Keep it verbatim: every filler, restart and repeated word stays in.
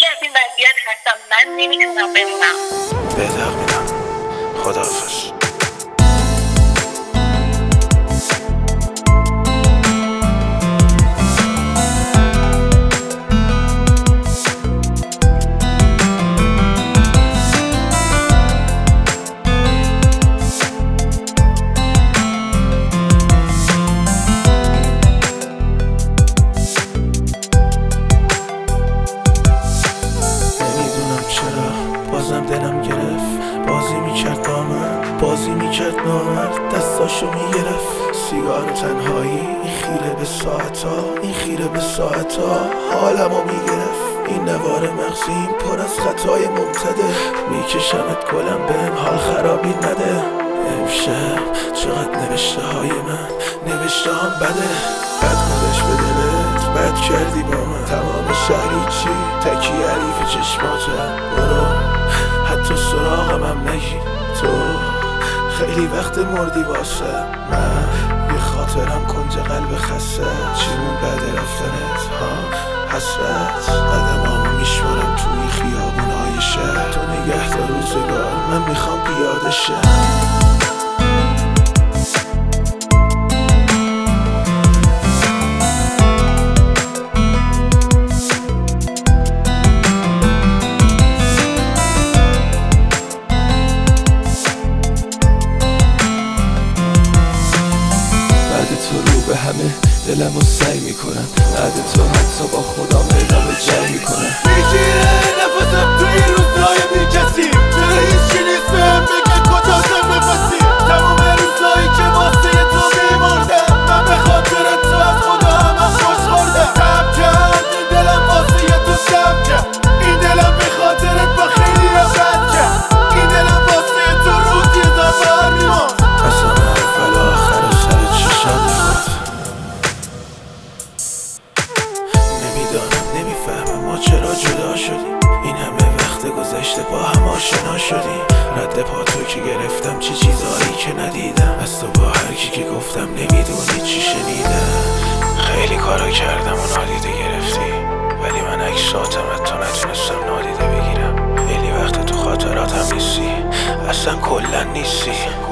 از این وضعیت هستم، من نمیتونم بمونم. بهتر میدم. خداحافظ. بازم دلم گرفت، بازی میکرد با من، بازی میکرد نامرد، دستاشو میگرفت. سیگار و تنهایی، این خیره به ساعتا، این خیره به ساعتا حالمو میگرفت. این نوار مغزی این پر از خطای ممتده، میکشمت گلم بهم حال خرابی نده. امشب چقدر نوشته های من، نوشته هم بده. بد گذشت به دلت، بد کردی با من. تمام شهری چی؟ تکی عریف چشماتم. برو حتی سراغم هم نگیر، تو خیلی وقت مردی واسه من. یه خاطرم کنج قلب خسته، چیمون بعد رفتنت ها حسرت. قدمامو میشمارم توی خیابونای شهر، تو نگه دار روزگار، من میخوام پیاده شم. تو رو به همه دلمو سعی میکنم، بعد تو حتی با خودم ادامه جنگ میکنم. میگیره نفسم توی روزهای بیکسی، چرا هیچی نیست بهم بگه کجاشم نفسی. تمام روزهایی که واسه تو میمردم، من به خاطر تو از خدا همم خوش خوردم. تب کرد این دلم واسه تو شب کرد، این دلم به خاطرت با خیلی را بد کرد. این دلم واسه تو روزی زبر میماند. اصلا اول و آخر و سر چشم میخواد. نمیدانم نمیفهمم ما چرا جدا شدیم، این همه وقت گذشته با هم آشنا شدیم. رد پا تو که گرفتم چه چیزایی که ندیدم، از تو با هر کی که گفتم نمیدونی چی شنیدم. خیلی کارا کردم و نادیده گرفتی، ولی من عکساتم از تو نتونستم نادیده بگیرم. خیلی وقت تو خاطراتم نیستی، اصلا کلا نیستی.